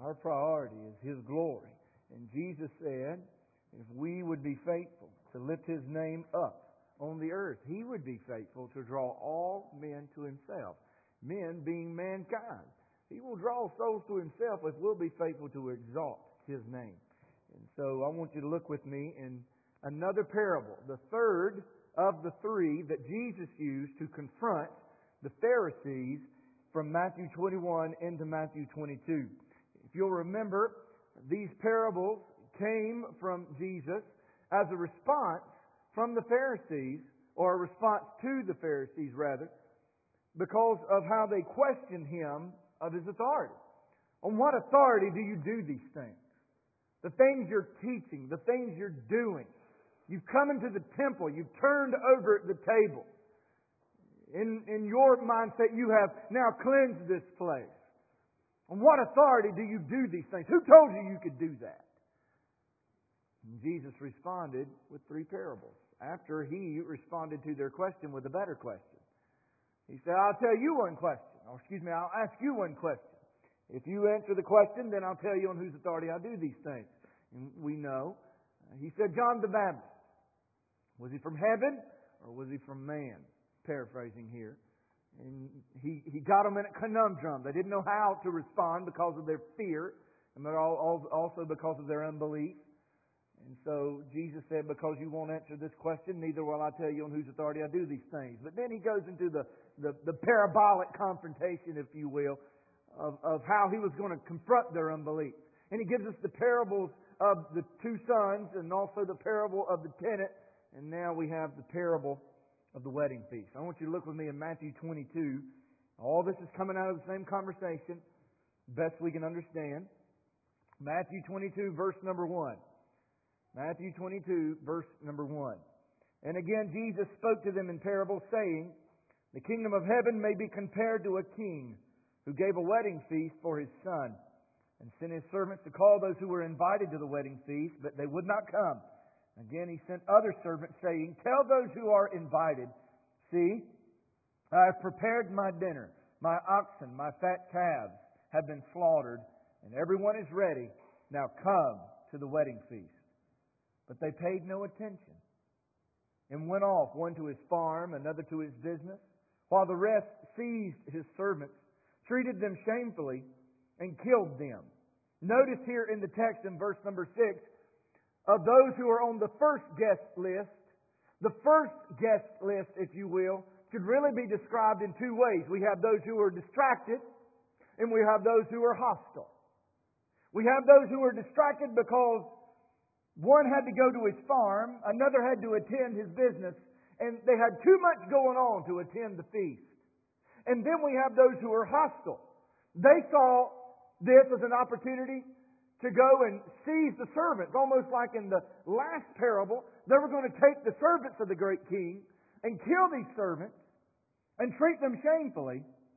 Our priority is His glory. And Jesus said, if we would be faithful to lift His name up on the earth, He would be faithful to draw all men to Himself. Men being mankind. He will draw souls to Himself if we'll be faithful to exalt His name. And so I want you to look with me in another parable, the third of the three that Jesus used to confront the Pharisees from Matthew 21 into Matthew 22. If you'll remember, these parables came from Jesus as a response from the Pharisees, or a response to the Pharisees rather, because of how they questioned Him of His authority. On what authority do you do these things? The things you're teaching, the things you're doing. You've come into the temple, you've turned over the table. In your mindset, you have now cleansed this place. On what authority do you do these things? Who told you you could do that? And Jesus responded with three parables. After He responded to their question with a better question. He said, I'll tell you one question. Or I'll ask you one question. If you answer the question, then I'll tell you on whose authority I do these things. And we know. He said, John the Baptist. Was he from heaven or was he from man? Paraphrasing here. And he got them in a conundrum. They didn't know how to respond because of their fear, and also because of their unbelief. And so Jesus said, because you won't answer this question, neither will I tell you on whose authority I do these things. But then He goes into the parabolic confrontation, if you will, of how He was going to confront their unbelief. And He gives us the parables of the two sons and also the parable of the tenant. And now we have the parable of the wedding feast. I want you to look with me in Matthew 22. All this is coming out of the same conversation, best we can understand. Matthew 22, verse number 1. Matthew 22, verse number 1. And again, Jesus spoke to them in parables, saying, the kingdom of heaven may be compared to a king who gave a wedding feast for his son, and sent his servants to call those who were invited to the wedding feast, but they would not come. Again, he sent other servants, saying, tell those who are invited, see, I have prepared my dinner. My oxen, my fat calves have been slaughtered, and everyone is ready. Now come to the wedding feast. But they paid no attention, and went off, one to his farm, another to his business, while the rest seized his servants, treated them shamefully, and killed them. Notice here in the text in verse number 6, of those who are on the first guest list, the first guest list, if you will, could really be described in two ways. We have those who are distracted, and we have those who are hostile. We have those who are distracted because one had to go to his farm, another had to attend his business, and they had too much going on to attend the feast. And then we have those who are hostile. They saw this as an opportunity to go and seize the servants, almost like in the last parable. They were going to take the servants of the great king and kill these servants and treat them shamefully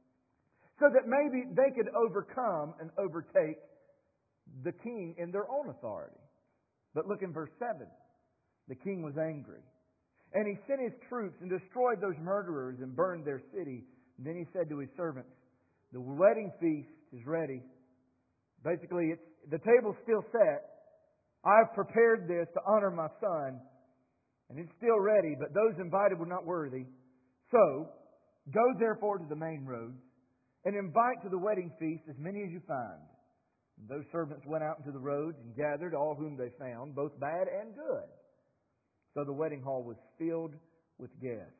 so that maybe they could overcome and overtake the king in their own authority. But look in verse 7. The king was angry, and he sent his troops and destroyed those murderers and burned their city. And then he said to his servants, the wedding feast is ready. Basically, the table's still set. I've prepared this to honor my son, and it's still ready, but those invited were not worthy. So, go therefore to the main roads, and invite to the wedding feast as many as you find. And those servants went out into the roads and gathered all whom they found, both bad and good. So the wedding hall was filled with guests.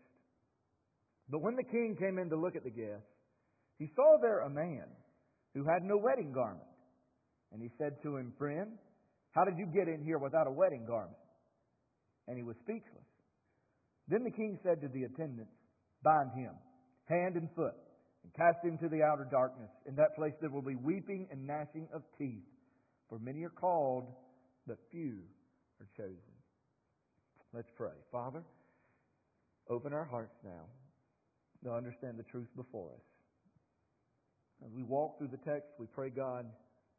But when the king came in to look at the guests, he saw there a man who had no wedding garment. And he said to him, friend, how did you get in here without a wedding garment? And he was speechless. Then the king said to the attendants, bind him, hand and foot, and cast him to the outer darkness. In that place there will be weeping and gnashing of teeth. For many are called, but few are chosen. Let's pray. Father, open our hearts now to understand the truth before us. As we walk through the text, we pray, God,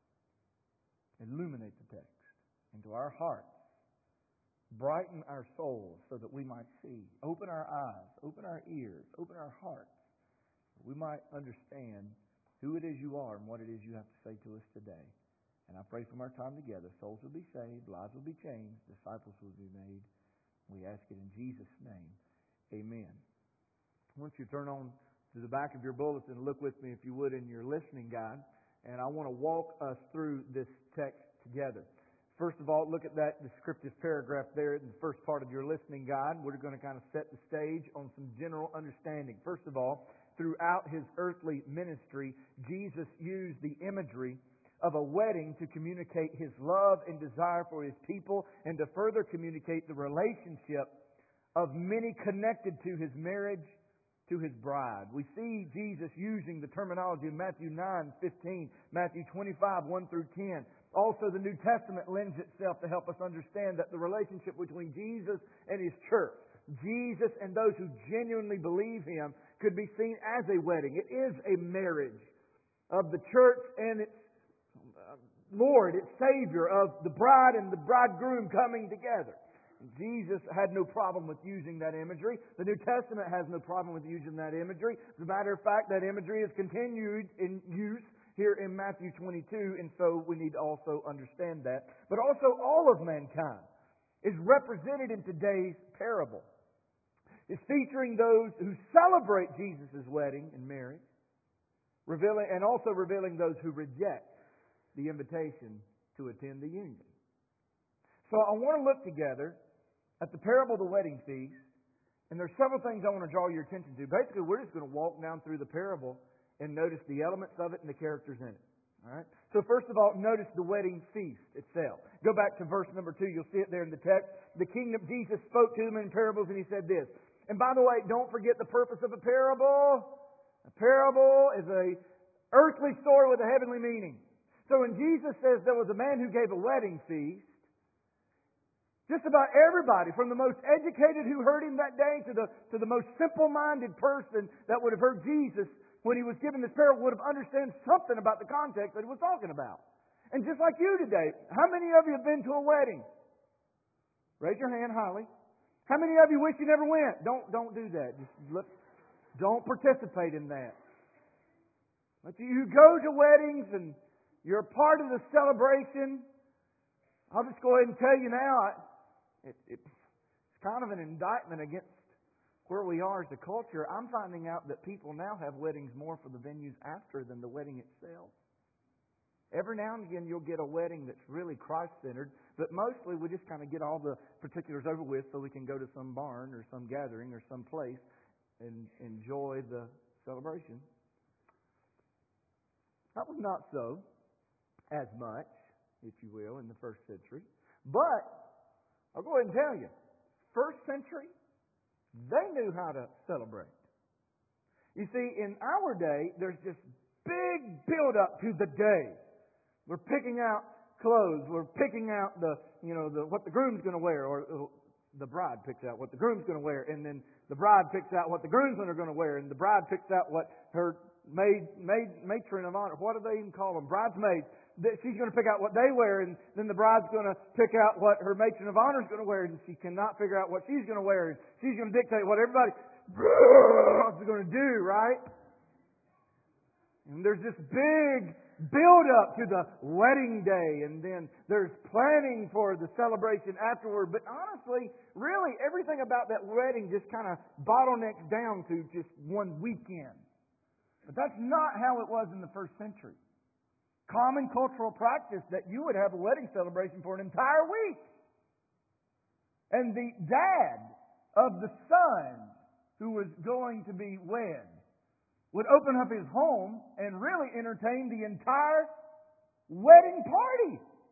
illuminate the text into our hearts. Brighten our souls so that we might see. Open our eyes, open our ears, open our hearts. We might understand who it is you are and what it is you have to say to us today. And I pray from our time together, souls will be saved, lives will be changed, disciples will be made. We ask it in Jesus' name. Amen. I want you to turn on to the back of your bulletin and look with me, if you would, in your listening guide. And I want to walk us through this text together. First of all, look at that descriptive paragraph there in the first part of your listening guide. We're going to kind of set the stage on some general understanding. First of all, throughout His earthly ministry, Jesus used the imagery of a wedding to communicate His love and desire for His people and to further communicate the relationship of many connected to His marriage to His bride. We see Jesus using the terminology of Matthew 9:15, Matthew 25:1-10. Also, the New Testament lends itself to help us understand that the relationship between Jesus and His church, Jesus and those who genuinely believe Him, could be seen as a wedding. It is a marriage of the church and its Lord, its Savior, of the bride and the bridegroom coming together. Jesus had no problem with using that imagery. The New Testament has no problem with using that imagery. As a matter of fact, that imagery is continued in use here in Matthew 22, and so we need to also understand that. But also all of mankind is represented in today's parable. It's featuring those who celebrate Jesus' wedding and marriage, and also revealing those who reject the invitation to attend the union. So I want to look together at the parable of the wedding feast, and there's several things I want to draw your attention to. Basically, we're just going to walk down through the parable and notice the elements of it and the characters in it. All right? So first of all, notice the wedding feast itself. Go back to verse number 2. You'll see it there in the text. The kingdom, Jesus spoke to them in parables, and He said this. And by the way, don't forget the purpose of a parable. A parable is a earthly story with a heavenly meaning. So when Jesus says there was a man who gave a wedding feast, just about everybody, from the most educated who heard Him that day to the most simple-minded person that would have heard Jesus when He was giving this parable, would have understood something about the context that He was talking about. And just like you today, how many of you have been to a wedding? Raise your hand, Holly. How many of you wish you never went? Don't do that. Don't participate in that. But you go to weddings and you're a part of the celebration. I'll just go ahead and tell you now, it's kind of an indictment against where we are as a culture. I'm finding out that people now have weddings more for the venues after than the wedding itself. Every now and again you'll get a wedding that's really Christ-centered, but mostly we just kind of get all the particulars over with so we can go to some barn or some gathering or some place and enjoy the celebration. That was not so as much, if you will, in the first century. But I'll go ahead and tell you, first century, they knew how to celebrate. You see, in our day, there's this big build-up to the day. We're picking out clothes. We're picking out what the groom's going to wear, or the bride picks out what the groom's going to wear, and then the bride picks out what the groomsmen are going to wear, and the bride picks out what her matron of honor, what do they even call them? Bridesmaids. She's going to pick out what they wear, and then the bride's going to pick out what her matron of honor is going to wear, and she cannot figure out what she's going to wear, and she's going to dictate what everybody is going to do, right? And there's this big build-up to the wedding day, and then there's planning for the celebration afterward. But honestly, really, everything about that wedding just kind of bottlenecks down to just one weekend. But that's not how it was in the first century. Common cultural practice that you would have a wedding celebration for an entire week. And the dad of the son who was going to be wed would open up his home and really entertain the entire wedding party.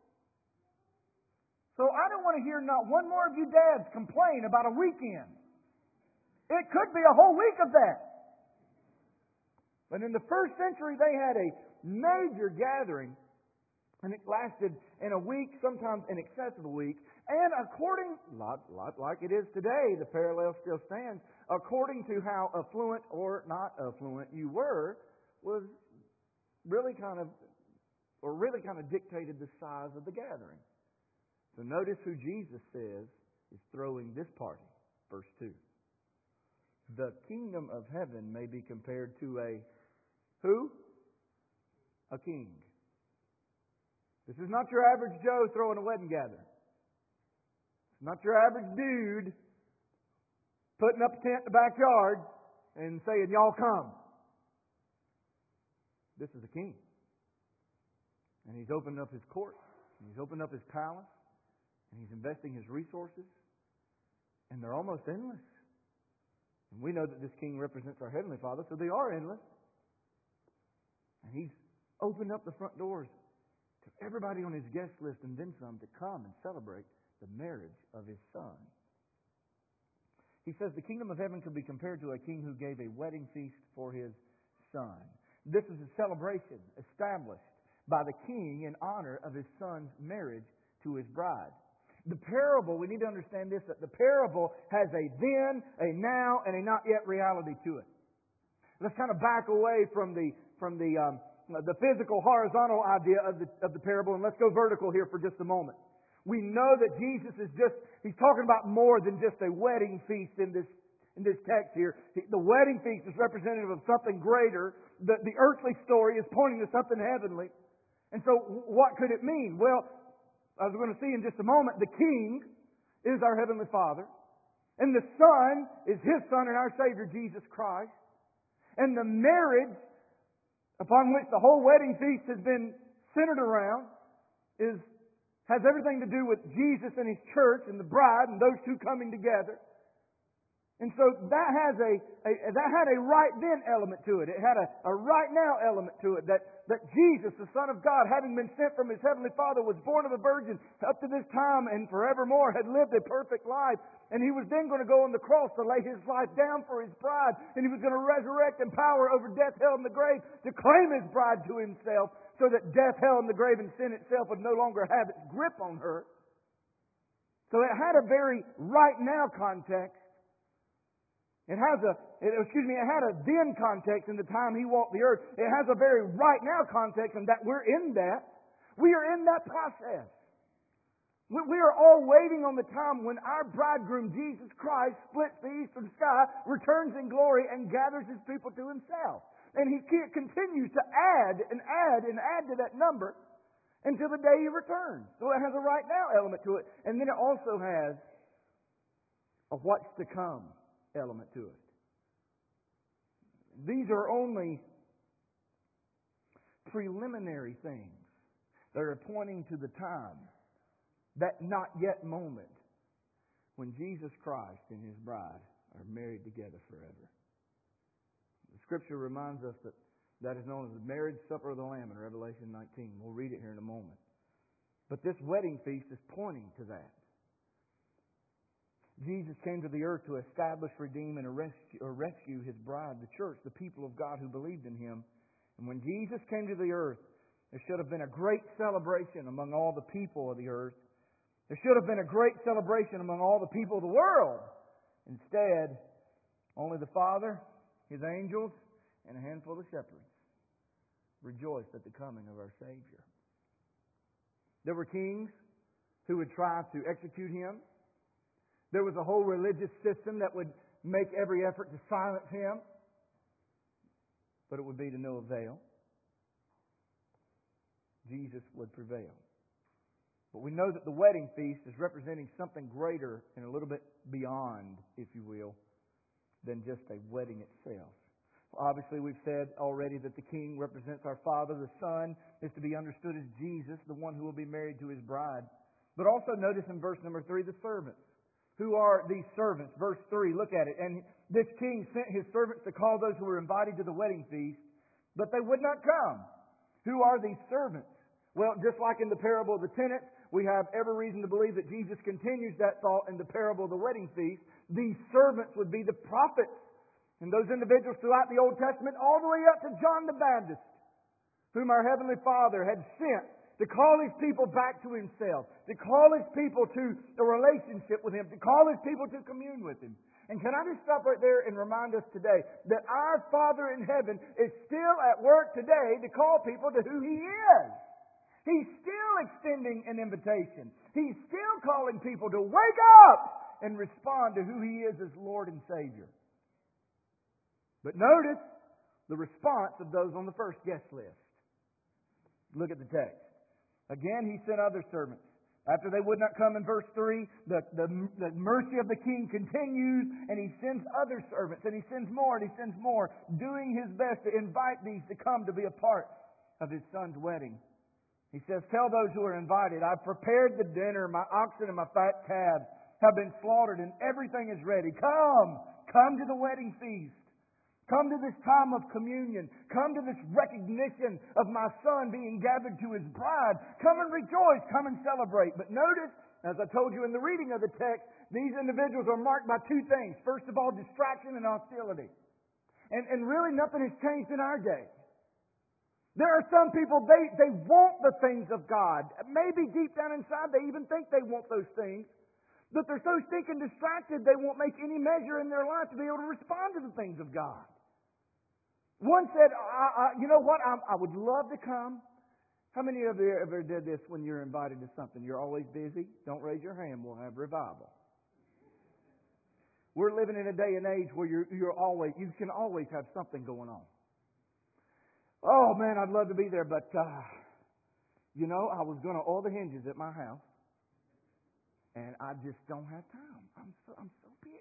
So I don't want to hear not one more of you dads complain about a weekend. It could be a whole week of that. But in the first century, they had a major gathering, and it lasted in a week, sometimes in excess of a week. And according, lot like it is today, the parallel still stands, according to how affluent or not affluent you were, was really kind of dictated the size of the gathering. So notice who Jesus says is throwing this party. Verse 2. The kingdom of heaven may be compared to a who? A king. This is not your average Joe throwing a wedding gathering. It's not your average dude putting up a tent in the backyard and saying, y'all come. This is the King. And He's opened up His court. And He's opened up His palace. And He's investing His resources. And they're almost endless. And we know that this King represents our Heavenly Father, so they are endless. And He's opened up the front doors to everybody on His guest list and then some to come and celebrate the marriage of His Son. He says the kingdom of heaven could be compared to a king who gave a wedding feast for his son. This is a celebration established by the king in honor of his son's marriage to his bride. The parable, we need to understand this, that the parable has a then, a now, and a not yet reality to it. Let's kind of back away from the physical horizontal idea of the parable, and let's go vertical here for just a moment. We know that Jesus He's talking about more than just a wedding feast in this text here. The wedding feast is representative of something greater. The earthly story is pointing to something heavenly. And so what could it mean? Well, as we're going to see in just a moment, the King is our Heavenly Father. And the Son is His Son and our Savior, Jesus Christ. And the marriage upon which the whole wedding feast has been centered around has everything to do with Jesus and His church and the bride and those two coming together. And so that had a right then element to it. It had a right now element to it. That Jesus, the Son of God, having been sent from His Heavenly Father, was born of a virgin up to this time and forevermore had lived a perfect life. And He was then going to go on the cross to lay His life down for His bride. And He was going to resurrect in power over death, hell, and the grave to claim His bride to Himself so that death, hell, and the grave and sin itself would no longer have its grip on her. So it had a very right now context. It had a then context in the time He walked the earth. It has a very right now context in that we're in that. We are in that process. We are all waiting on the time when our bridegroom, Jesus Christ, splits the eastern sky, returns in glory, and gathers His people to Himself. And He continues to add and add and add to that number until the day He returns. So it has a right now element to it. And then it also has a what's to come element to it. These are only preliminary things that are pointing to the time, that not yet moment, when Jesus Christ and His bride are married together forever. The Scripture reminds us that is known as the marriage supper of the Lamb in Revelation 19. We'll read it here in a moment. But this wedding feast is pointing to that. Jesus came to the earth to establish, redeem, and rescue His bride, the church, the people of God who believed in Him. And when Jesus came to the earth, there should have been a great celebration among all the people of the earth. There should have been a great celebration among all the people of the world. Instead, only the Father, His angels, and a handful of shepherds rejoiced at the coming of our Savior. There were kings who would try to execute Him. There was a whole religious system that would make every effort to silence Him. But it would be to no avail. Jesus would prevail. But we know that the wedding feast is representing something greater and a little bit beyond, if you will, than just a wedding itself. Obviously, we've said already that the King represents our Father. The Son is to be understood as Jesus, the one who will be married to His bride. But also notice in verse number 3, the servants. Who are these servants? Verse 3, look at it. And this king sent his servants to call those who were invited to the wedding feast, but they would not come. Who are these servants? Well, just like in the parable of the tenants, we have every reason to believe that Jesus continues that thought in the parable of the wedding feast. These servants would be the prophets and those individuals throughout the Old Testament, all the way up to John the Baptist, whom our Heavenly Father had sent to call His people back to Himself, to call His people to a relationship with Him, to call His people to commune with Him. And can I just stop right there and remind us today that our Father in heaven is still at work today to call people to who He is. He's still extending an invitation. He's still calling people to wake up and respond to who He is as Lord and Savior. But notice the response of those on the first guest list. Look at the text. Again, He sent other servants. After they would not come in verse 3, the mercy of the king continues, and He sends other servants, and He sends more, and He sends more, doing His best to invite these to come to be a part of His Son's wedding. He says, tell those who are invited, I've prepared the dinner, my oxen and my fat calves have been slaughtered, and everything is ready. Come to the wedding feast. Come to this time of communion. Come to this recognition of my Son being gathered to His bride. Come and rejoice. Come and celebrate. But notice, as I told you in the reading of the text, these individuals are marked by two things. First of all, distraction and hostility. And really nothing has changed in our day. There are some people, they want the things of God. Maybe deep down inside they even think they want those things. But they're so stinking distracted they won't make any measure in their life to be able to respond to the things of God. One said, you know what, I would love to come. How many of you ever did this when you're invited to something? You're always busy? Don't raise your hand. We'll have revival. We're living in a day and age where you can always have something going on. Oh man, I'd love to be there, but I was going to oil the hinges at my house, and I just don't have time. I'm so busy.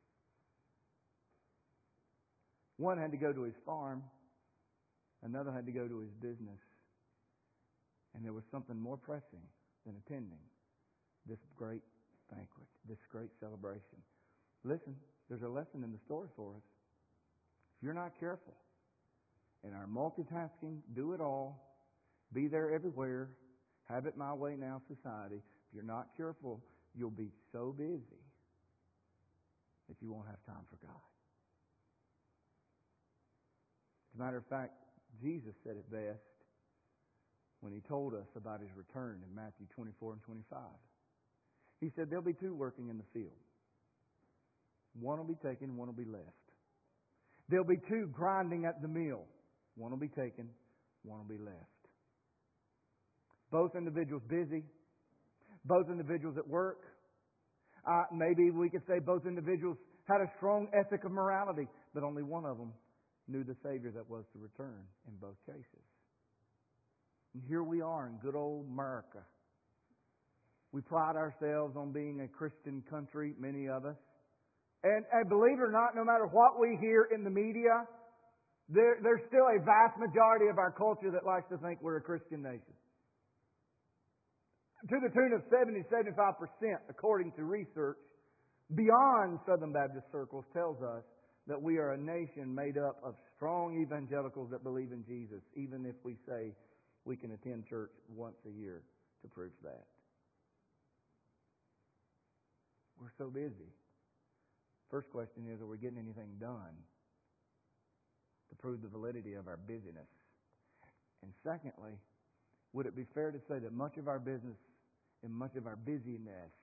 One had to go to his farm. Another had to go to his business. And there was something more pressing than attending this great banquet, this great celebration. Listen, there's a lesson in the story for us. If you're not careful in our multitasking, do it all, be there everywhere, have it my way now society, if you're not careful, you'll be so busy that you won't have time for God. As a matter of fact, Jesus said it best when He told us about His return in Matthew 24 and 25. He said there'll be two working in the field. One will be taken, one will be left. There'll be two grinding at the mill. One will be taken, one will be left. Both individuals busy. Both individuals at work. Maybe we could say both individuals had a strong ethic of morality, but only one of them knew the Savior that was to return in both cases. And here we are in good old America. We pride ourselves on being a Christian country, many of us. And believe it or not, no matter what we hear in the media, there's still a vast majority of our culture that likes to think we're a Christian nation. To the tune of 70-75%, according to research, beyond Southern Baptist circles, tells us that we are a nation made up of strong evangelicals that believe in Jesus, even if we say we can attend church once a year to prove that. We're so busy. First question is, are we getting anything done to prove the validity of our busyness? And secondly, would it be fair to say that much of our business and much of our busyness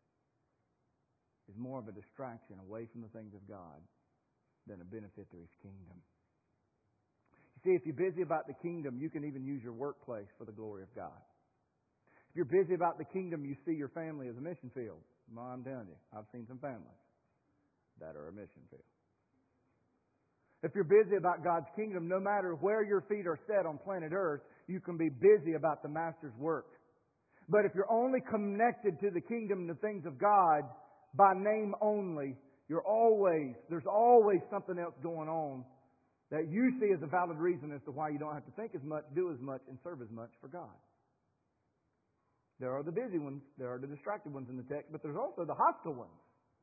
is more of a distraction away from the things of God than a benefit to His kingdom? You see, if you're busy about the kingdom, you can even use your workplace for the glory of God. If you're busy about the kingdom, you see your family as a mission field. Well, I'm telling you, I've seen some families that are a mission field. If you're busy about God's kingdom, no matter where your feet are set on planet Earth, you can be busy about the Master's work. But if you're only connected to the kingdom and the things of God by name only, there's always something else going on that you see as a valid reason as to why you don't have to think as much, do as much, and serve as much for God. There are the busy ones, there are the distracted ones in the text, but there's also the hostile ones.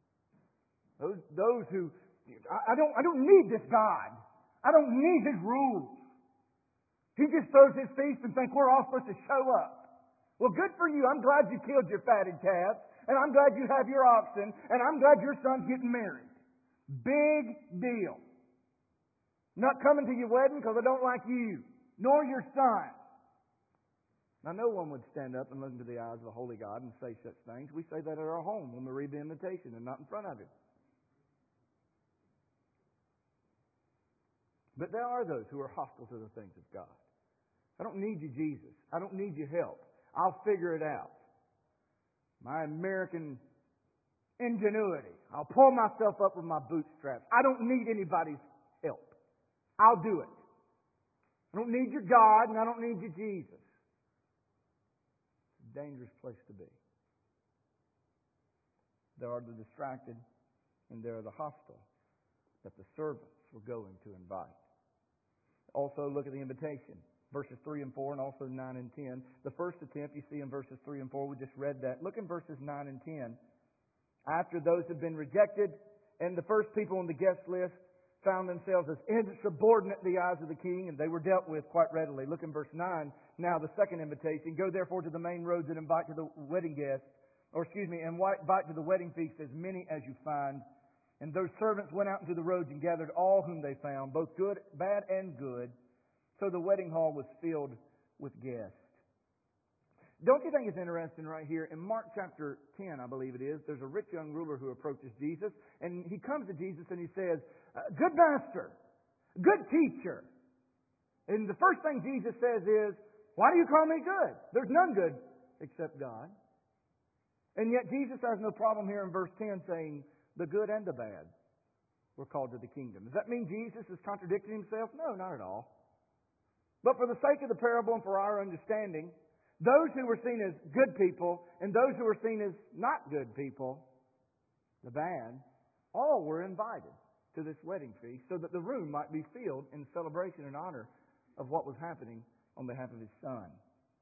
Those who, I don't need this God. I don't need His rules. He just throws His feast and thinks we're all supposed to show up. Well, good for you. I'm glad you killed your fatted calves, and I'm glad you have your oxen, and I'm glad your son's getting married. Big deal. Not coming to your wedding because I don't like you, nor your son. Now, no one would stand up and look into the eyes of a holy God and say such things. We say that at our home when we read the invitation and not in front of Him. But there are those who are hostile to the things of God. I don't need you, Jesus. I don't need your help. I'll figure it out. My American ingenuity. I'll pull myself up with my bootstraps. I don't need anybody's help. I'll do it. I don't need your God and I don't need your Jesus. a dangerous place to be. There are the distracted and there are the hostile that the servants were going to invite. Also, look at the invitation. Verses 3 and 4 and also 9 and 10. The first attempt you see in verses 3 and 4. We just read that. Look in verses 9 and 10. After those have been rejected and the first people on the guest list found themselves as insubordinate in the eyes of the king, and they were dealt with quite readily. Look in verse 9. Now the second invitation. Go therefore to the main roads and invite to the wedding guests, and invite to the wedding feast as many as you find. And those servants went out into the roads and gathered all whom they found, both good, bad, and good. So the wedding hall was filled with guests. Don't you think it's interesting right here? In Mark chapter 10, I believe it is, there's a rich young ruler who approaches Jesus, and he comes to Jesus and he says, "Good master, good teacher." And the first thing Jesus says is, "Why do you call me good? There's none good except God." And yet Jesus has no problem here in verse 10 saying, the good and the bad were called to the kingdom. Does that mean Jesus is contradicting himself? No, not at all. But for the sake of the parable and for our understanding, those who were seen as good people and those who were seen as not good people, the bad, all were invited to this wedding feast so that the room might be filled in celebration and honor of what was happening on behalf of his son.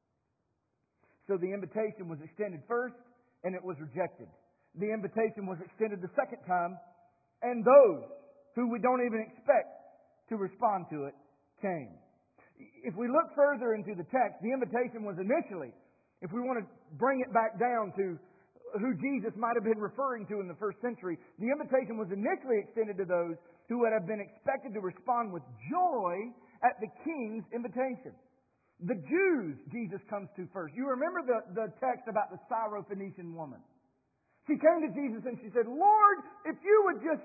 So the invitation was extended first and it was rejected. The invitation was extended the second time, and those who we don't even expect to respond to it came. If we look further into the text, the invitation was initially, if we want to bring it back down to who Jesus might have been referring to in the first century, the invitation was initially extended to those who would have been expected to respond with joy at the king's invitation. The Jews Jesus comes to first. You remember the text about the Syrophoenician woman. She came to Jesus and she said, "Lord, if you would just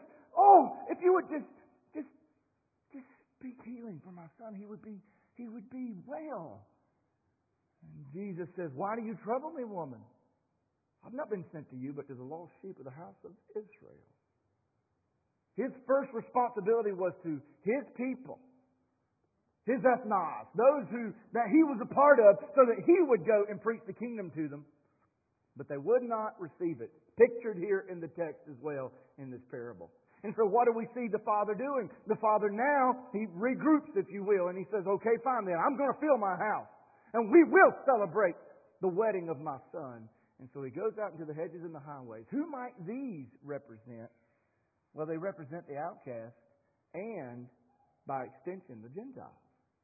speak healing for my son, he would be well." And Jesus says, "Why do you trouble me, woman? I've not been sent to you, but to the lost sheep of the house of Israel." His first responsibility was to his people, his ethnos, those that he was a part of, so that he would go and preach the kingdom to them. But they would not receive it. Pictured here in the text as well in this parable. And so what do we see the Father doing? The Father now, he regroups, if you will, and he says, "Okay, fine then, I'm going to fill my house. And we will celebrate the wedding of my son." And so he goes out into the hedges and the highways. Who might these represent? Well, they represent the outcast and, by extension, the Gentiles.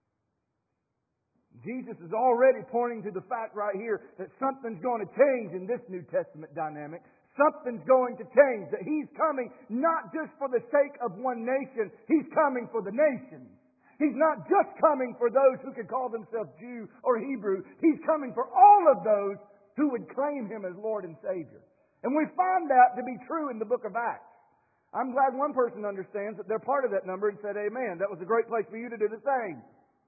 Jesus is already pointing to the fact right here that something's going to change in this New Testament dynamic. Something's going to change. That He's coming not just for the sake of one nation. He's coming for the nations. He's not just coming for those who could call themselves Jew or Hebrew. He's coming for all of those who would claim Him as Lord and Savior. And we find that to be true in the book of Acts. I'm glad one person understands that they're part of that number and said, "Amen. That was a great place for you to do the same."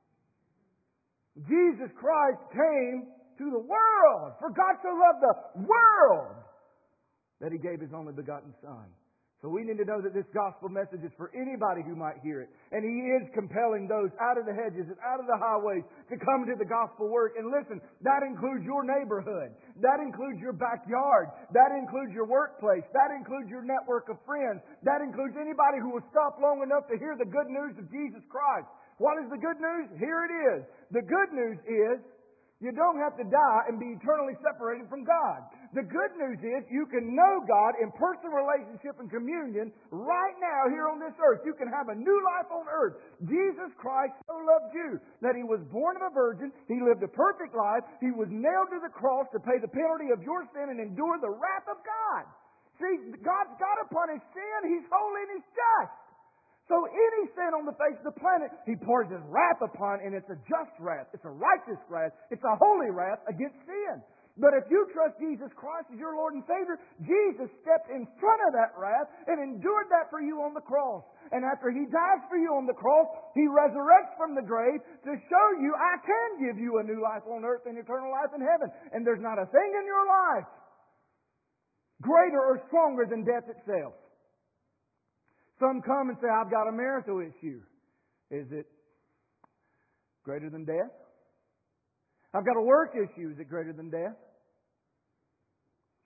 Jesus Christ came to the world. For God so loved the world that He gave His only begotten Son. So we need to know that this gospel message is for anybody who might hear it. And He is compelling those out of the hedges and out of the highways to come to the gospel work. And listen, that includes your neighborhood. That includes your backyard. That includes your workplace. That includes your network of friends. That includes anybody who will stop long enough to hear the good news of Jesus Christ. What is the good news? Here it is. The good news is you don't have to die and be eternally separated from God. The good news is you can know God in personal relationship and communion right now here on this earth. You can have a new life on earth. Jesus Christ so loved you that He was born of a virgin. He lived a perfect life. He was nailed to the cross to pay the penalty of your sin and endure the wrath of God. See, God's got upon His sin. He's holy and He's just. So any sin on the face of the planet, He pours His wrath upon, and it's a just wrath. It's a righteous wrath. It's a holy wrath against sin. But if you trust Jesus Christ as your Lord and Savior, Jesus stepped in front of that wrath and endured that for you on the cross. And after He dies for you on the cross, He resurrects from the grave to show you, I can give you a new life on earth and eternal life in heaven. And there's not a thing in your life greater or stronger than death itself. Some come and say, "I've got a marital issue." Is it greater than death? I've got a work issue. Is it greater than death?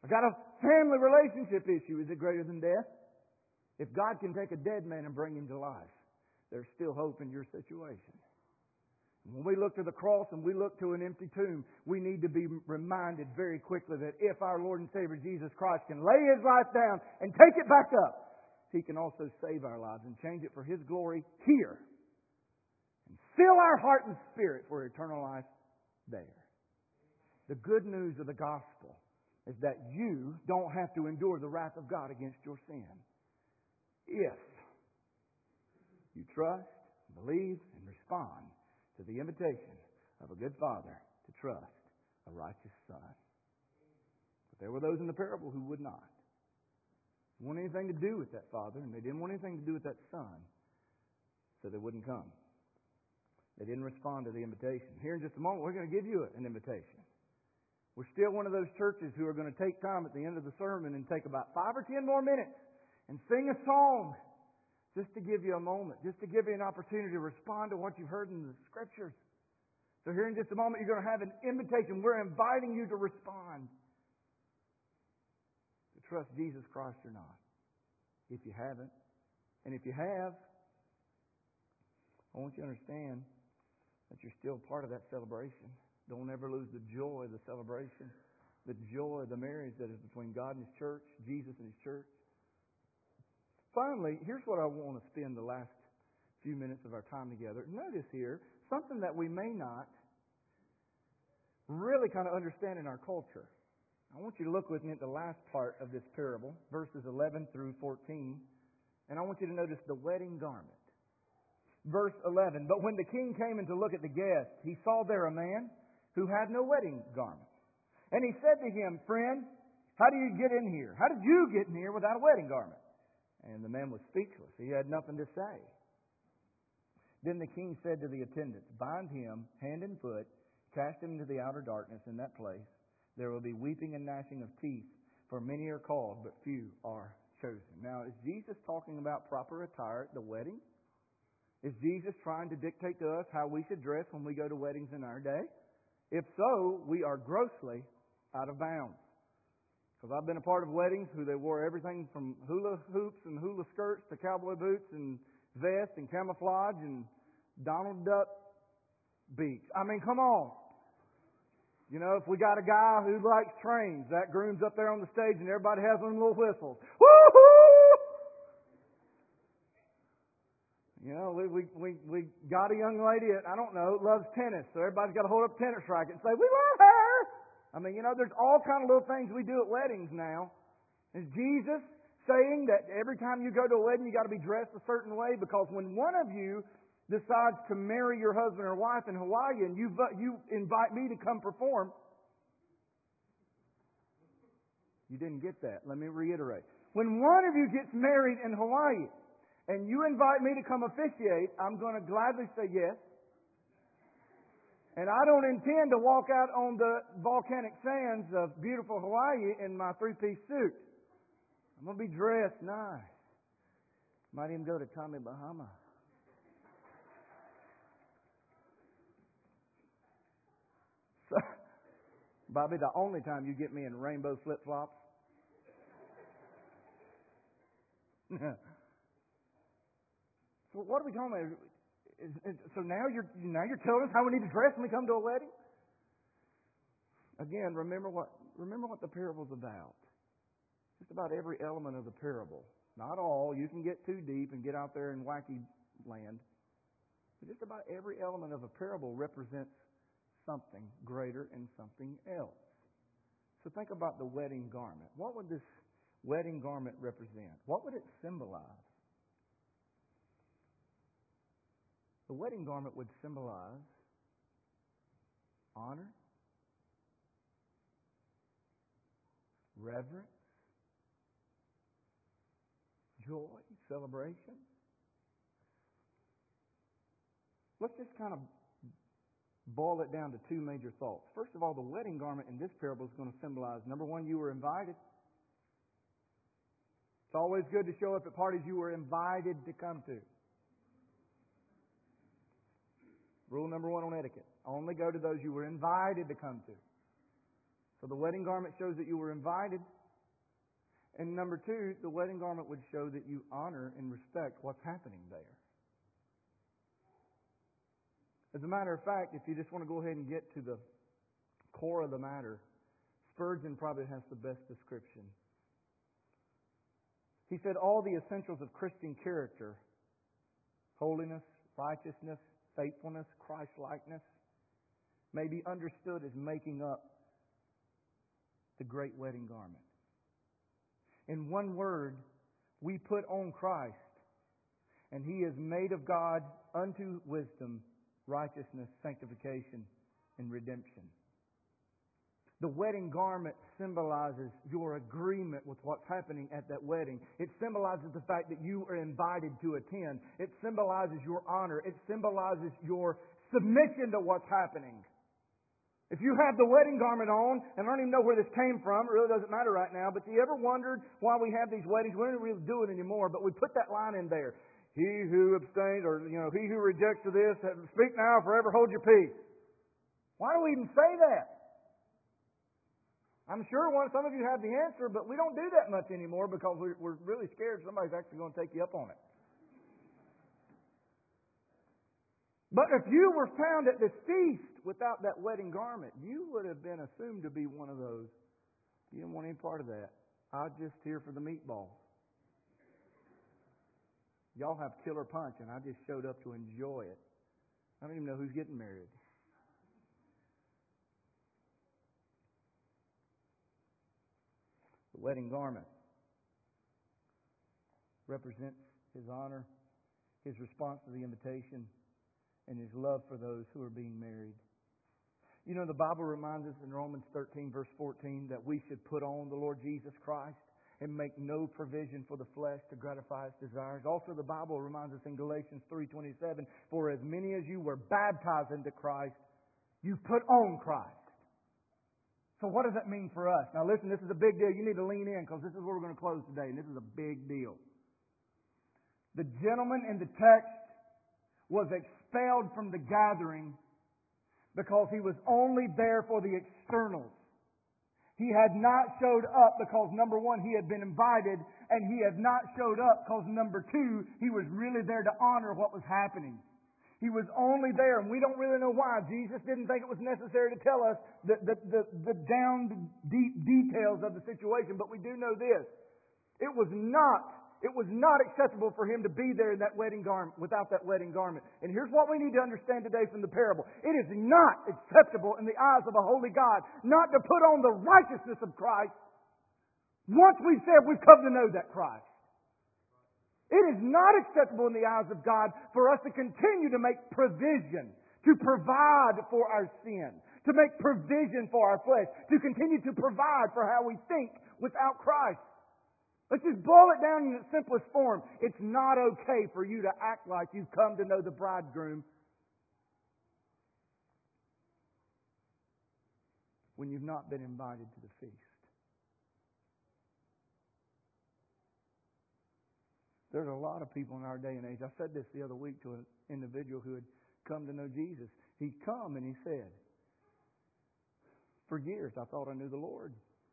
I got a family relationship issue. Is it greater than death? If God can take a dead man and bring him to life, there's still hope in your situation. When we look to the cross and we look to an empty tomb, we need to be reminded very quickly that if our Lord and Savior Jesus Christ can lay His life down and take it back up, He can also save our lives and change it for His glory here. And fill our heart and spirit for eternal life there. The good news of the gospel is that you don't have to endure the wrath of God against your sin. If you trust, believe, and respond to the invitation of a good father to trust a righteous son. But there were those in the parable who would not. They didn't want anything to do with that father, and they didn't want anything to do with that son, so they wouldn't come. They didn't respond to the invitation. Here in just a moment, we're going to give you an invitation. We're still one of those churches who are going to take time at the end of the sermon and take about 5 or 10 more minutes and sing a song just to give you a moment, just to give you an opportunity to respond to what you've heard in the Scriptures. So here in just a moment, you're going to have an invitation. We're inviting you to respond. To trust Jesus Christ or not. If you haven't. And if you have, I want you to understand that you're still part of that celebration. Don't ever lose the joy of the celebration. The joy of the marriage that is between God and His church, Jesus and His church. Finally, here's what I want to spend the last few minutes of our time together. Notice here, something that we may not really kind of understand in our culture. I want you to look with me at the last part of this parable, verses 11 through 14. And I want you to notice the wedding garment. Verse 11, but when the king came in to look at the guests, he saw there a man who had no wedding garment. And he said to him, friend, how do you get in here? How did you get in here without a wedding garment? And the man was speechless. He had nothing to say. Then the king said to the attendants, bind him hand and foot, cast him into the outer darkness. In that place there will be weeping and gnashing of teeth, for many are called, but few are chosen. Now, is Jesus talking about proper attire at the wedding? Is Jesus trying to dictate to us how we should dress when we go to weddings in our day? If so, we are grossly out of bounds. Because I've been a part of weddings who they wore everything from hula hoops and hula skirts to cowboy boots and vests and camouflage and Donald Duck beaks. I mean, come on. You know, if we got a guy who likes trains, that groom's up there on the stage and everybody has them little whistles. Woo-hoo! You know, we got a young lady that, I don't know, loves tennis, so everybody's got to hold up a tennis racket and say, we love her! I mean, you know, there's all kind of little things we do at weddings now. Is Jesus saying that every time you go to a wedding, you got to be dressed a certain way? Because when one of you decides to marry your husband or wife in Hawaii and you invite me to come perform, you didn't get that. Let me reiterate. When one of you gets married in Hawaii and you invite me to come officiate, I'm going to gladly say yes. And I don't intend to walk out on the volcanic sands of beautiful Hawaii in my 3-piece suit. I'm going to be dressed nice. Might even go to Tommy Bahama. So, Bobby, the only time you get me in rainbow flip-flops. So what are we talking about? So now you're telling us how we need to dress when we come to a wedding? Again, remember what the parable's about. Just about every element of the parable. Not all. You can get too deep and get out there in wacky land. But just about every element of a parable represents something greater and something else. So think about the wedding garment. What would this wedding garment represent? What would it symbolize? The wedding garment would symbolize honor, reverence, joy, celebration. Let's just kind of boil it down to two major thoughts. First of all, the wedding garment in this parable is going to symbolize, number one, you were invited. It's always good to show up at parties you were invited to come to. Rule number one on etiquette. Only go to those you were invited to come to. So the wedding garment shows that you were invited. And number two, the wedding garment would show that you honor and respect what's happening there. As a matter of fact, if you just want to go ahead and get to the core of the matter, Spurgeon probably has the best description. He said all the essentials of Christian character, holiness, righteousness, faithfulness, Christ-likeness, may be understood as making up the great wedding garment. In one word, we put on Christ, and He is made of God unto wisdom, righteousness, sanctification, and redemption. The wedding garment symbolizes your agreement with what's happening at that wedding. It symbolizes the fact that you are invited to attend. It symbolizes your honor. It symbolizes your submission to what's happening. If you have the wedding garment on, and I don't even know where this came from, it really doesn't matter right now, but you ever wondered why we have these weddings? We don't really do it anymore, but we put that line in there. He who abstains, or he who rejects of this, speak now, forever hold your peace. Why do we even say that? I'm sure some of you have the answer, but we don't do that much anymore because we're really scared somebody's actually going to take you up on it. But if you were found at this feast without that wedding garment, you would have been assumed to be one of those. You didn't want any part of that. I'm just here for the meatball. Y'all have killer punch, and I just showed up to enjoy it. I don't even know who's getting married. The wedding garment represents His honor, His response to the invitation, and His love for those who are being married. You know, the Bible reminds us in Romans 13, verse 14, that we should put on the Lord Jesus Christ and make no provision for the flesh to gratify its desires. Also, the Bible reminds us in Galatians 3:27, for as many as you were baptized into Christ, you put on Christ. So what does that mean for us? Now listen, this is a big deal. You need to lean in because this is where we're going to close today, and this is a big deal. The gentleman in the text was expelled from the gathering because he was only there for the externals. He had not showed up because, number one, he had been invited, and he had not showed up because, number two, he was really there to honor what was happening. He was only there, and we don't really know why. Jesus didn't think it was necessary to tell us the down deep details of the situation, but we do know this. It was not acceptable for him to be there in that wedding garment, without that wedding garment. And here's what we need to understand today from the parable. It is not acceptable in the eyes of a holy God not to put on the righteousness of Christ once we've said we've come to know that Christ. It is not acceptable in the eyes of God for us to continue to make provision, to provide for our sin, to make provision for our flesh, to continue to provide for how we think without Christ. Let's just boil it down in its simplest form. It's not okay for you to act like you've come to know the bridegroom when you've not been invited to the feast. There's a lot of people in our day and age. I said this the other week to an individual who had come to know Jesus. He'd come and he said, for years I thought I knew the Lord.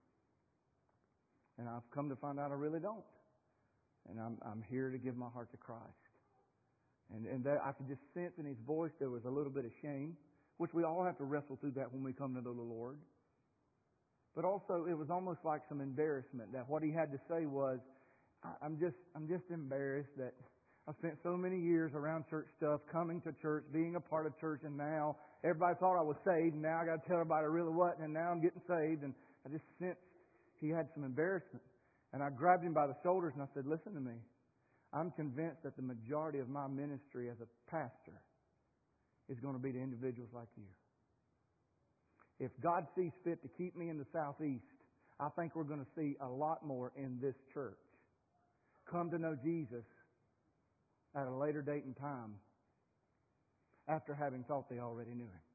And I've come to find out I really don't. And I'm here to give my heart to Christ. And that I could just sense in his voice there was a little bit of shame, which we all have to wrestle through that when we come to know the Lord. But also it was almost like some embarrassment, that what he had to say was, I'm just embarrassed that I've spent so many years around church stuff, coming to church, being a part of church, and now everybody thought I was saved, and now I got to tell everybody I really wasn't, and now I'm getting saved. And I just sensed he had some embarrassment. And I grabbed him by the shoulders and I said, listen to me. I'm convinced that the majority of my ministry as a pastor is going to be to individuals like you. If God sees fit to keep me in the southeast, I think we're going to see a lot more in this church come to know Jesus at a later date and time after having thought they already knew Him.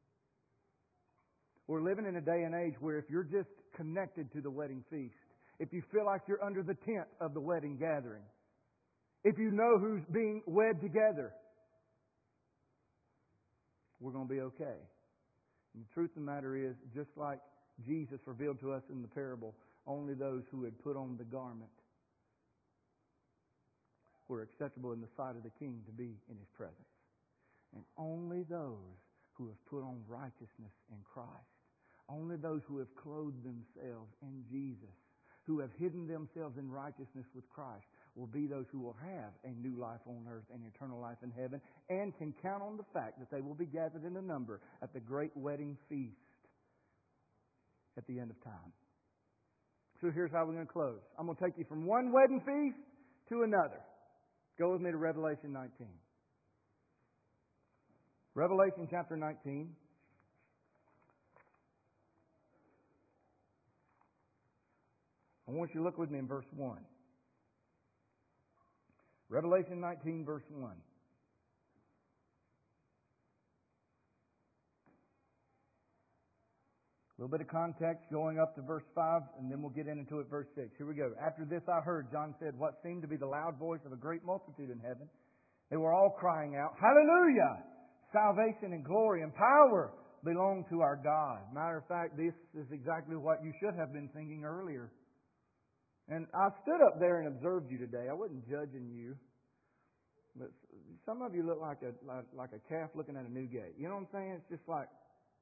We're living in a day and age where if you're just connected to the wedding feast, if you feel like you're under the tent of the wedding gathering, if you know who's being wed together, we're going to be okay. And the truth of the matter is, just like Jesus revealed to us in the parable, only those who had put on the garment were acceptable in the sight of the King to be in His presence. And only those who have put on righteousness in Christ, only those who have clothed themselves in Jesus, who have hidden themselves in righteousness with Christ, will be those who will have a new life on earth and eternal life in heaven, and can count on the fact that they will be gathered in a number at the great wedding feast at the end of time. So here's how we're going to close. I'm going to take you from one wedding feast to another. Go with me to Revelation 19. Revelation chapter 19. I want you to look with me in verse 1. Revelation 19, verse 1. A little bit of context going up to verse 5, and then we'll get into it, verse 6. Here we go. After this I heard, John said, what seemed to be the loud voice of a great multitude in heaven. They were all crying out, Hallelujah! Salvation and glory and power belong to our God. Matter of fact, this is exactly what you should have been thinking earlier. And I stood up there and observed you today. I wasn't judging you. But some of you look like a calf looking at a new gate. You know what I'm saying? It's just like,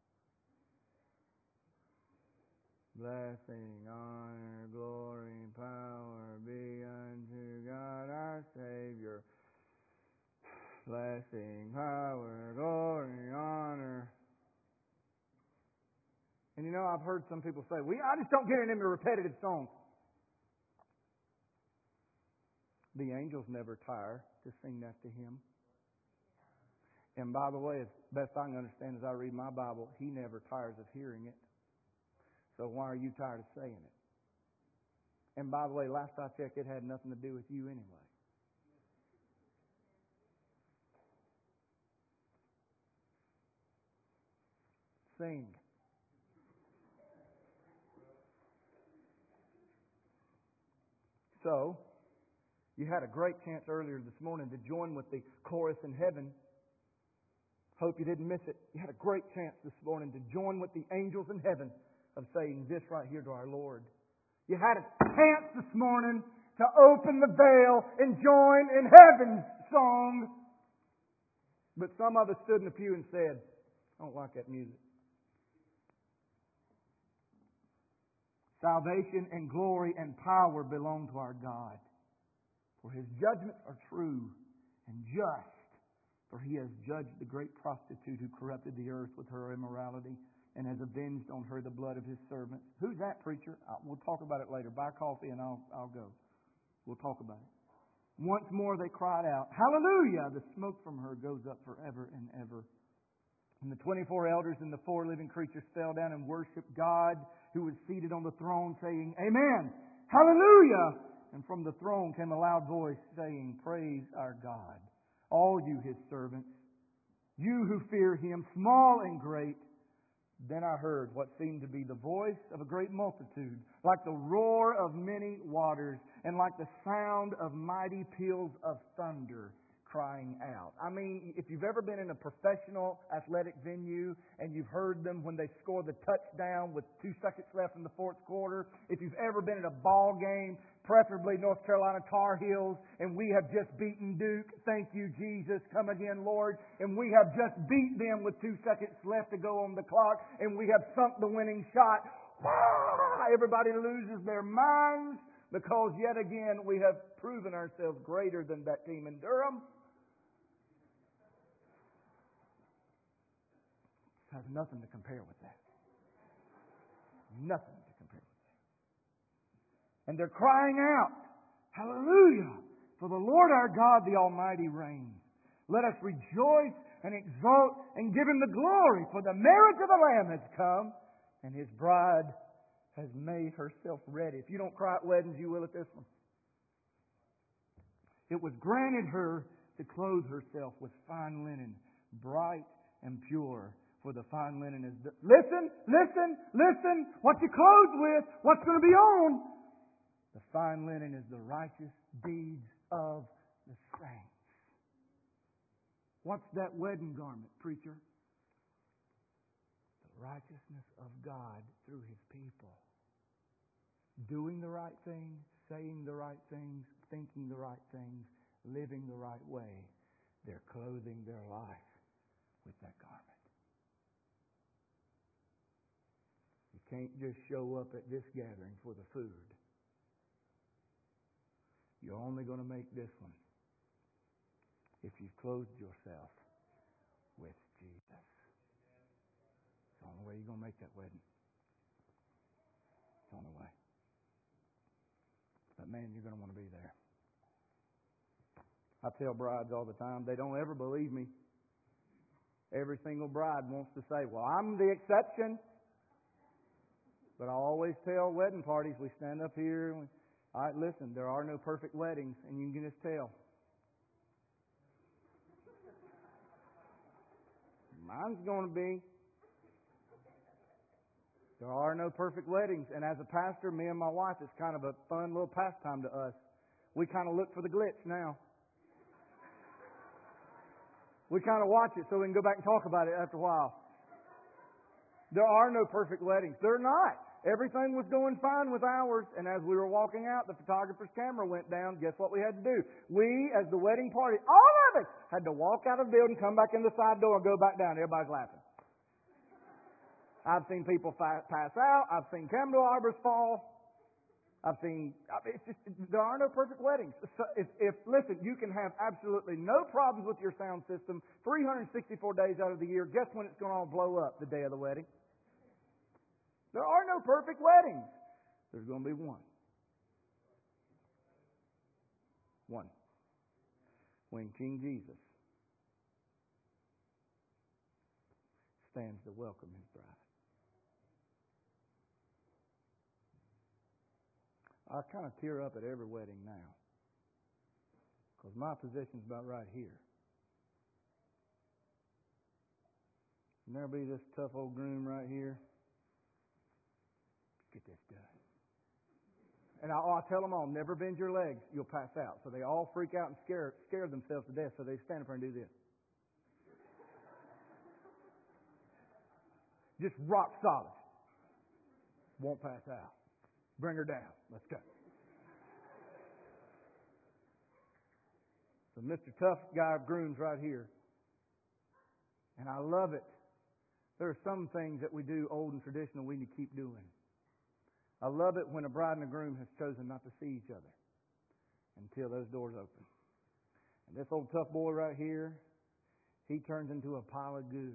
blessing, honor, glory, and power be unto God our Savior. Blessing, power, glory, honor. And you know, I've heard some people say, I just don't get into repetitive songs. The angels never tire to sing that to Him. And by the way, as best I can understand as I read my Bible, He never tires of hearing it. So why are you tired of saying it? And by the way, last I checked, it had nothing to do with you anyway. Sing. So, you had a great chance earlier this morning to join with the chorus in heaven. Hope you didn't miss it. You had a great chance this morning to join with the angels in heaven of saying this right here to our Lord. You had a chance this morning to open the veil and join in heaven's song. But some of us stood in the pew and said, I don't like that music. Salvation and glory and power belong to our God. For His judgments are true and just. For He has judged the great prostitute who corrupted the earth with her immorality and has avenged on her the blood of His servants. Who's that, preacher? We'll talk about it later. Buy coffee and I'll go. We'll talk about it. Once more they cried out, Hallelujah! The smoke from her goes up forever and ever. And the 24 elders and the 4 living creatures fell down and worshipped God who was seated on the throne, saying, Amen! Hallelujah! And from the throne came a loud voice saying, Praise our God, all you His servants, you who fear Him, small and great. Then I heard what seemed to be the voice of a great multitude, like the roar of many waters, and like the sound of mighty peals of thunder, crying out. I mean, if you've ever been in a professional athletic venue and you've heard them when they score the touchdown with 2 seconds left in the fourth quarter, if you've ever been at a ball game, preferably North Carolina Tar Heels, and we have just beaten Duke, thank you Jesus, come again Lord, and we have just beat them with 2 seconds left to go on the clock, and we have sunk the winning shot. Everybody loses their minds because yet again we have proven ourselves greater than that team in Durham. Has nothing to compare with that. Nothing to compare with that. And they're crying out, Hallelujah! For the Lord our God, the Almighty, reigns. Let us rejoice and exult and give Him the glory, for the marriage of the Lamb has come, and His bride has made herself ready. If you don't cry at weddings, you will at this one. It was granted her to clothe herself with fine linen, bright and pure. For the fine linen is... Listen! What you clothed with, what's going to be on? The fine linen is the righteous deeds of the saints. What's that wedding garment, preacher? The righteousness of God through His people. Doing the right thing, saying the right things, thinking the right things, living the right way. They're clothing their life with that garment. You can't just show up at this gathering for the food. You're only going to make this one if you've clothed yourself with Jesus. It's the only way you're going to make that wedding. It's the only way. But man, you're going to want to be there. I tell brides all the time, they don't ever believe me. Every single bride wants to say, well, I'm the exception. But I always tell wedding parties, we stand up here and all right, listen, there are no perfect weddings, and you can just tell. Mine's going to be. There are no perfect weddings. And as a pastor, me and my wife, it's kind of a fun little pastime to us. We kind of look for the glitch now. We kind of watch it so we can go back and talk about it after a while. There are no perfect weddings. They're not. Everything was going fine with ours, and as we were walking out, the photographer's camera went down. Guess what we had to do? We, as the wedding party, all of us, had to walk out of the building, come back in the side door, and go back down. Everybody's laughing. I've seen people pass out. I've seen candle arbors fall. There are no perfect weddings. So listen, you can have absolutely no problems with your sound system 364 days out of the year. Guess when it's going to all blow up? The day of the wedding. There are no perfect weddings. There's going to be one. One. When King Jesus stands to welcome His bride. I kind of tear up at every wedding now. Because my position's about right here. And there'll be this tough old groom right here. Get this done. And I'll tell them all, never bend your legs, you'll pass out. So they all freak out and scare themselves to death, so they stand up there and do this. Just rock solid. Won't pass out. Bring her down. Let's go. So Mr. Tough Guy of Grooms right here. And I love it. There are some things that we do old and traditional we need to keep doing. I love it when a bride and a groom has chosen not to see each other until those doors open. And this old tough boy right here, he turns into a pile of goo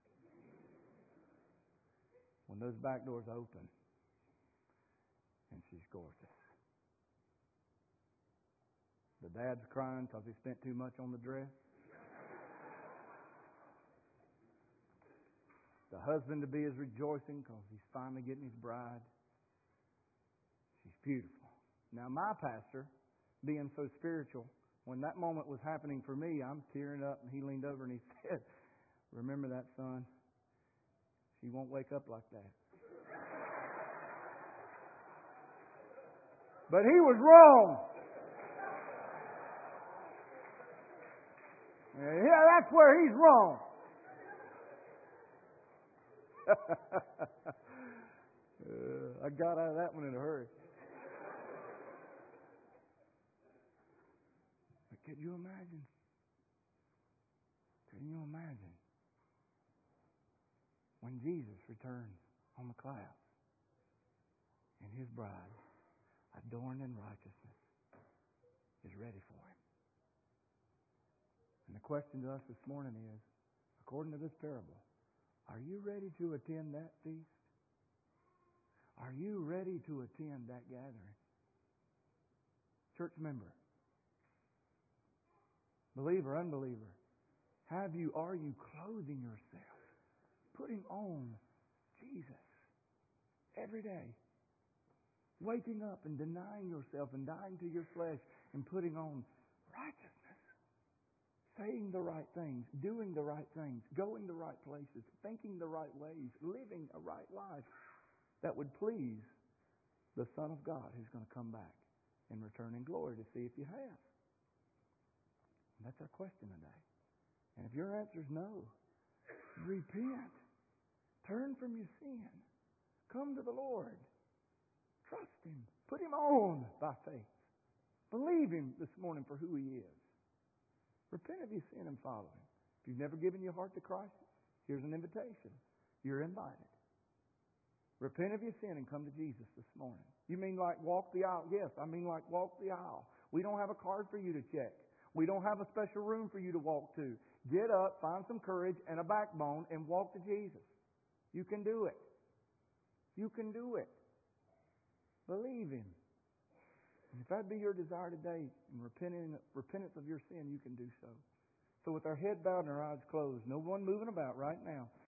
when those back doors open. And she's gorgeous. The dad's crying because he spent too much on the dress. The husband-to-be is rejoicing because he's finally getting his bride. She's beautiful. Now, my pastor, being so spiritual, when that moment was happening for me, I'm tearing up, and he leaned over and he said, remember that, son? She won't wake up like that. But he was wrong. Yeah, that's where he's wrong. I got out of that one in a hurry. But can you imagine? Can you imagine when Jesus returns on the clouds and His bride, adorned in righteousness, is ready for Him? And the question to us this morning is, according to this parable, are you ready to attend that feast? Are you ready to attend that gathering? Church member, believer, unbeliever, are you clothing yourself, putting on Jesus every day? Waking up and denying yourself and dying to your flesh and putting on righteousness. Saying the right things, doing the right things, going the right places, thinking the right ways, living a right life that would please the Son of God who's going to come back and return in glory to see if you have. And that's our question today. And if your answer is no, repent. Turn from your sin. Come to the Lord. Trust Him. Put Him on by faith. Believe Him this morning for who He is. Repent of your sin and follow Him. If you've never given your heart to Christ, here's an invitation. You're invited. Repent of your sin and come to Jesus this morning. You mean like walk the aisle? Yes, I mean like walk the aisle. We don't have a card for you to check. We don't have a special room for you to walk to. Get up, find some courage and a backbone and walk to Jesus. You can do it. You can do it. Believe Him. And if that be your desire today, in repentance of your sin, you can do so. So with our head bowed and our eyes closed, no one moving about right now.